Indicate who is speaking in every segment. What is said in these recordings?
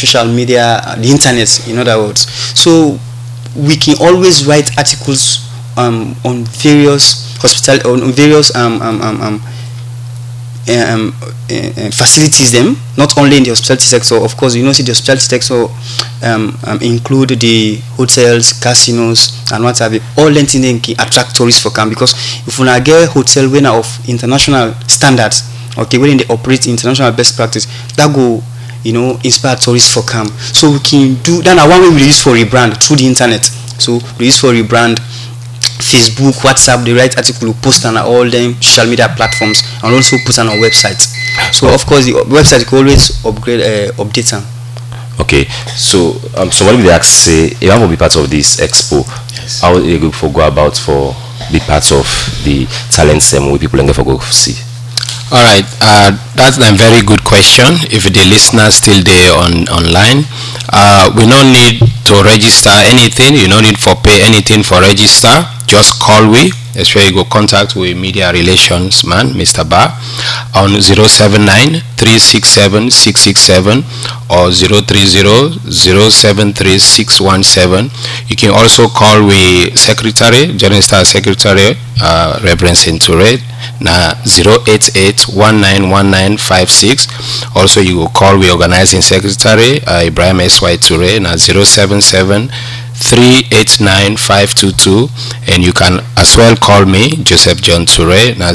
Speaker 1: social media, the internet, in other words. So we can always write articles on various facilities them, not only in the hospitality sector. Of course, see the hospitality sector include the hotels, casinos, and what have you. All them things can attract tourists for come, because if we get hotel winner of international standards, okay, when they operate international best practice, that go inspire tourists for come. So we can do that. One way we use for rebrand through the internet. So we use for rebrand Facebook, WhatsApp, the right article, we post on all them social media platforms, and also put on our website. So of course the website can always update them.
Speaker 2: Okay, so somebody will ask, say, if I want to be part of this expo, yes, how you go about for be part of the talent sem where people can go see?
Speaker 3: All right, that's a very good question. If the listeners still there online, we don't need to register anything. You don't need for pay anything for register. Just call we. That's where you go contact with media relations man, Mr. Ba, on 079-367-667 or 030-073-617. You can also call we secretary, General Star Secretary, Reverend Centure, na 088-191956. Also you will call we organizing secretary, Ibrahim S.Y. Ture, na 077-389-522, and you can as well call me, Joseph John Ture, na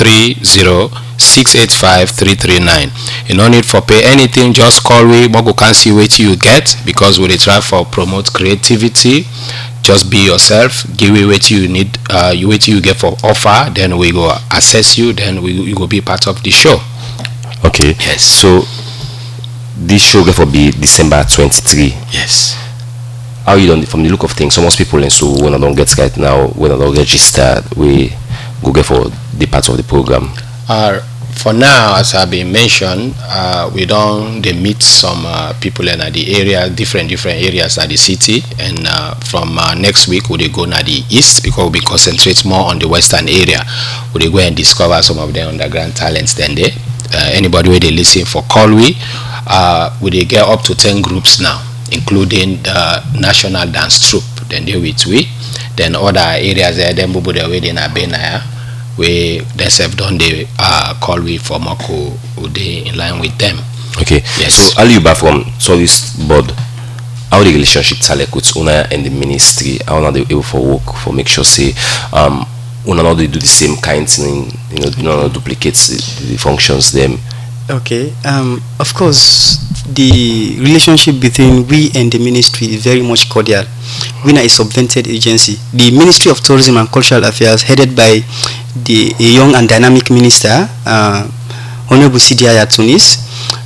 Speaker 3: 030-685-339. You no need for pay anything, just call me. Mogo can see what you get, because we try for promote creativity. Just be yourself, give me what you need, what you get for offer, then we go assess you, then you will be part of the show.
Speaker 2: Okay.
Speaker 3: Yes.
Speaker 2: So this show will be December 23.
Speaker 3: Yes.
Speaker 2: How you done from the look of things? So most people, and so when I don't get right now, when I don't register, we go get for the part of the program.
Speaker 3: For now, as I've been mentioned, we don't meet some people in the area, different areas of the city, and from next week we go to the east, because we concentrate more on the western area. We go and discover some of the underground talents. Then there, anybody where they listen for call we get up to 10 groups now, including the national dance troupe. Then they with we, then other areas there, then we the way they na Benaya. We themselves done the call we for Moko Ude in line with them.
Speaker 2: Okay.
Speaker 3: Yes.
Speaker 2: So Aliuba from Service Board, how the relationship talent with Una and the ministry, how are they able for work for make sure say Una not they do the same kind thing, do not duplicate the functions them.
Speaker 1: Okay. Of course, the relationship between we and the ministry is very much cordial. We are a subvented agency. The Ministry of Tourism and Cultural Affairs, headed by a young and dynamic minister, Honorable Sidi Aya Tunis,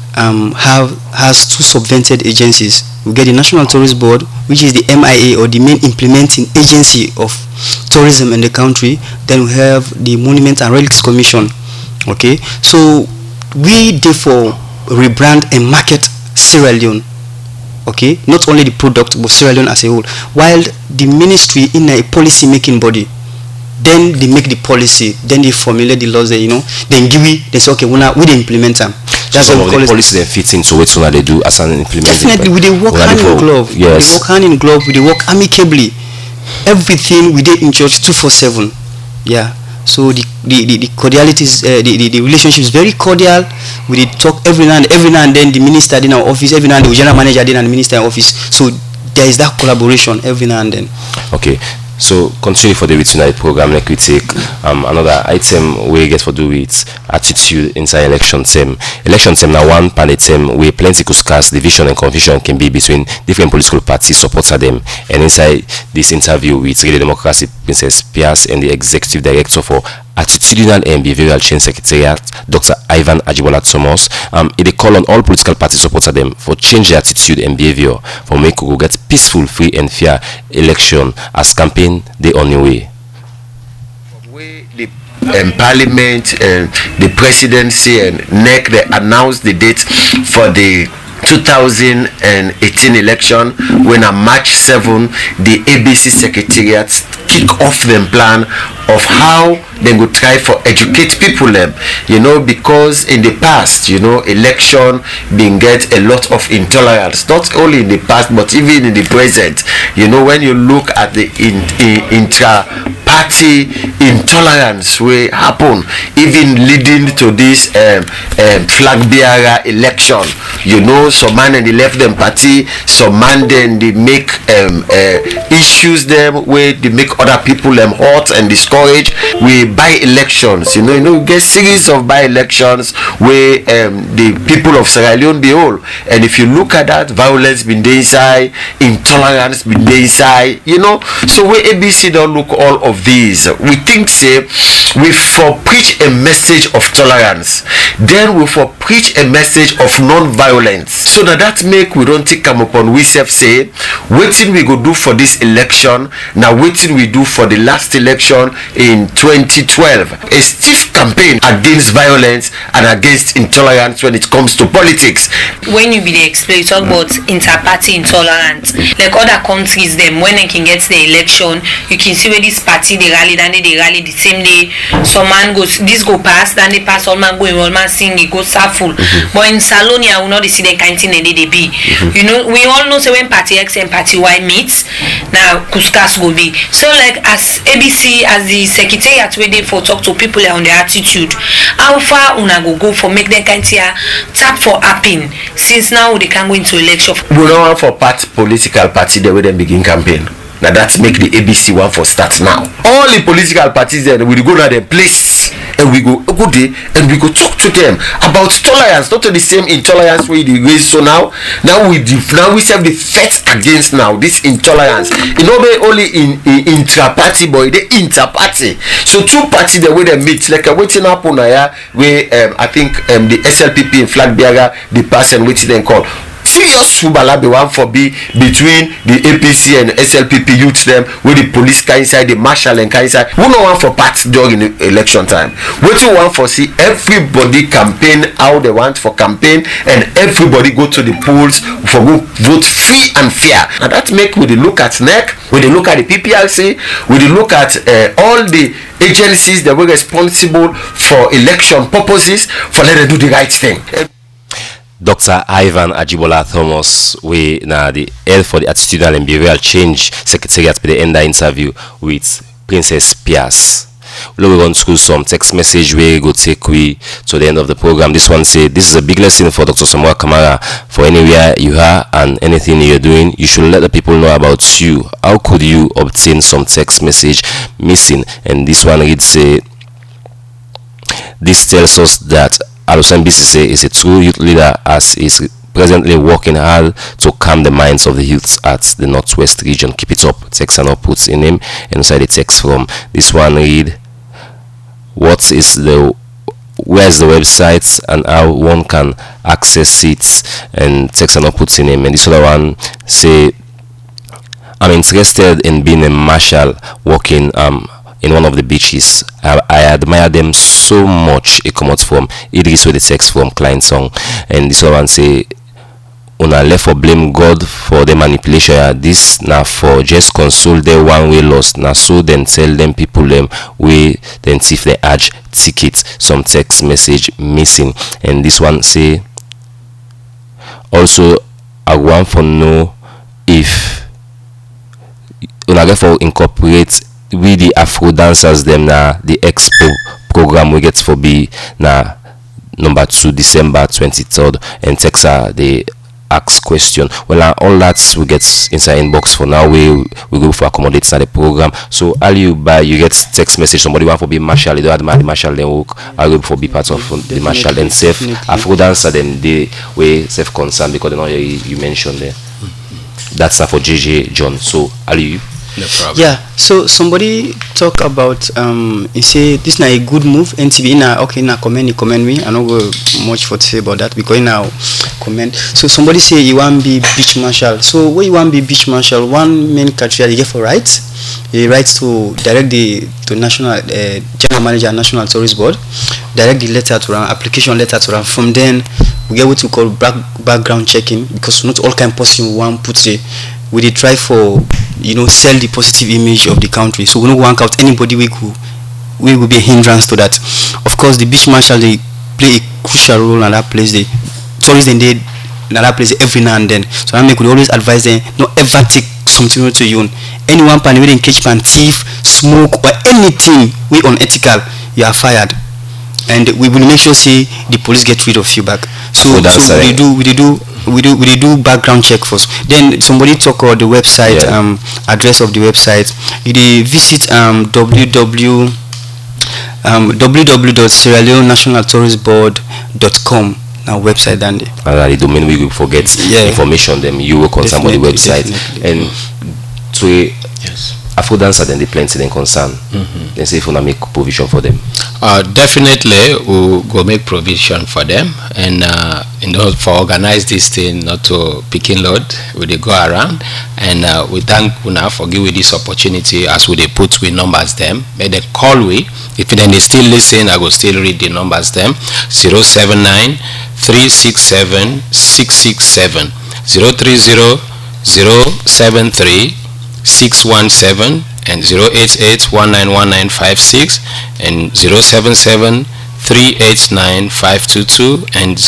Speaker 1: has two subvented agencies. We get the National Tourist Board, which is the MIA, or the main implementing agency of tourism in the country. Then we have the Monument and Relics Commission. Okay, so we therefore rebrand and market Sierra Leone. Okay, not only the product but Sierra Leone as a whole. While the ministry in a policy making body, then they make the policy, then they formulate the laws. Then give it. They say, okay, we implement them.
Speaker 2: That's what the policy then fits into what they do as an implementation.
Speaker 1: Definitely, we work hand in glove.
Speaker 2: Yes.
Speaker 1: We work hand in glove. We work amicably. Everything we did in church 247. Yeah. So the cordiality is the relationship is very cordial. We did talk every now and then. The minister in our office, every now and then the general manager in the minister office. So there is that collaboration every now and then.
Speaker 2: Okay. So continue for the tonight program, like we take another item we get for do with attitude inside election term. Election term now one panel term where plenty could scarce division and confusion can be between different political parties supporter them. And inside this interview with Radio Democracy Princess Pias and the executive director for Attitudinal and Behavioral Change Secretariat, Dr. Ivan Ajibola Thomas, it call on all political parties supporter them for change their attitude and behavior for make we get peaceful, free and fair election as campaign they on the way.
Speaker 4: The Parliament, the presidency and NEC they announced the date for the 2018 election when on March 7 the ABC Secretariat kick off them plan of how they go try for educate people them, you know, because in the past, you know, election been get a lot of intolerance, not only in the past but even in the present. You know, when you look at the intra-party intolerance will happen, even leading to this flag bearer election. You know, some man and they left them party, some man then they make issues them where they make other people them hot and discourage. We by elections, you know, get series of by elections where the people of Sierra Leone be all. And if you look at that, violence been there inside, intolerance been there inside, you know. So where ABC don't look all of these, we think say we for preach a message of tolerance, then we for preach a message of non-violence. So that make we don't take come upon we self say waiting we go do for this election, now waiting we do for the last election in 2012, a stiff campaign against violence and against intolerance when it comes to politics.
Speaker 5: When you be the explain, talk about inter-party intolerance, like other countries them, when they can get the election, you can see where this party they rally, then they rally the same day. Some man goes, this go pass, then they pass, all man go, all man sing, it goes full. But in Salonia, we know they see the kind of thing they be. You know, we all know so when party X and party Y meets, now Kuskas go be. So like as ABC, as the secretariat where they for talk to people on their attitude, how far una go for make them kind of tap for happen since now they can go into election.
Speaker 4: We don't want for political party the way they begin campaign. Now that's make the ABC one for start now. All the political parties then we go to their places and we go there and we go talk to them about tolerance, not to the same intolerance we raise. So now we serve the fight against now this intolerance. You know, they only in intra-party boy, they inter-party. So two parties the way they meet, like a waiting up on where I think the SLPP and flag bearer the person waiting then call. Serious subala be one for be between the APC and SLPP youths them where the police can inside, the marshal and can inside. We no want for parts during the election time. What you want for see everybody campaign how they want for campaign and everybody go to the polls for go vote free and fair. And that make we look at NEC, we look at the PPRC, we look at all the agencies that were responsible for election purposes for let them do the right thing.
Speaker 2: Dr. Ivan Ajibola Thomas, we now the head for the Attitudinal and Behavioral Change Secretariat by the end of interview with Princess Pias. We will run through some text message we go take we to the end of the program. This one say, this is a big lesson for Dr. Samuel Kamara. For anywhere you are and anything you're doing, you should let the people know about you. How could you obtain some text message missing? And this one reads say, this tells us that Alusan BCC is a true youth leader as is presently working hard to calm the minds of the youths at the Northwest region. Keep it up. Text and outputs in him inside the text from this one read, where's the website and how one can access it, and text and outputs in him. And this other one say, I'm interested in being a marshal working in one of the beaches. I admire them so much. It comes from Idris with the text from Klein Song. And this one say, una left for blame God for the manipulation. This now for just console the one way lost. Now so then tell them people them we then see if they add ticket. Some text message missing. And this one say, also I want to know if una get for incorporate we the Afro dancers them na the expo program we get for be na number 2 December 23rd, and text the ask question. Well, all that we get inside inbox for now. We go for accommodate in the program. So all you buy, you get text message. Somebody want for be marshal, they don't admire the marshal, then work. I go for be part of the marshal and safe Afro dancer. Then they way self concerned because you know you mentioned there. That's for JJ John. So all you.
Speaker 3: No problem.
Speaker 1: Yeah, so somebody talk about he say this na a good move. NTV na okay na comment me. I don't go much for to say about that because now comment. So somebody say you want be beach marshal. So where you want be beach marshal, one main criteria you get for rights. He writes to direct to national general manager National Tourist Board, direct the letter to run application letter to run. From then we get what we call background checking because not all kind of person want put say we dey try for sell the positive image of the country. So we don't wank out anybody we will be a hindrance to that. Of course, the beach marshal, they play a crucial role in that place. The tourists in that place every now and then. So I could always advise them, not ever take something to you. Anyone pan within catch pan thief, smoke or anything we unethical, you are fired. And we will make sure the police get rid of you back. So we do background check first. Then somebody talk about the website, address of the website. You visit www.sierraleonenationaltouristboard.com. Now website and
Speaker 2: the domain we will forget information them you will concern about the website and to Afro dancer then they plenty then concern. Then say if you wanna make provision for them.
Speaker 3: Definitely we'll go make provision for them and for organize this thing not to pick and load we they go around and we thank Una for giving this opportunity as we they put we numbers them may they call we if then they still listen I will still read the numbers them 079 367 667 030 073 617 and 088-191956 and 077-389-522 and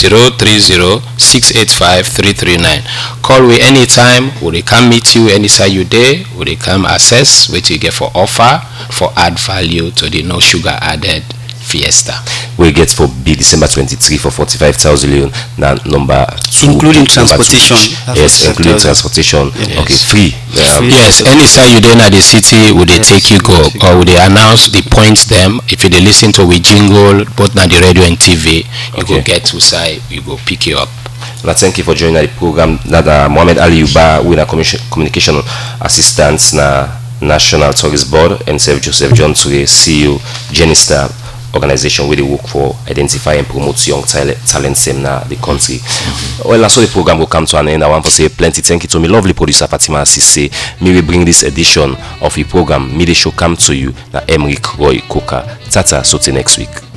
Speaker 3: 030-685-339. Call we anytime. Will they come meet you anytime you there? Will they come assess what you get for offer for add value to the no sugar added Fiesta?
Speaker 2: We get for big December 23 for 45,000 that number
Speaker 1: including transportation.
Speaker 2: Yes, including transportation. Yes. Okay, free.
Speaker 3: Yes, anytime you then at the city, would they take you go or would they announce the points them? If you they listen to we jingle both na the radio and TV, you go get to side, you go pick you up.
Speaker 2: Now, thank you for joining the program. That Mohamed Ali Uba, we na communication assistant na National Tourist Board, and Sir Joseph John Toure, CEO, Genistar organization where they work for identify and promote young talents in the country. Well, that's how the program will come to an end. I want to say plenty thank you to my lovely producer Fatima Assise. Me will bring this edition of the program. Me the show come to you na Emric Roy Coca. Tata, so till next week.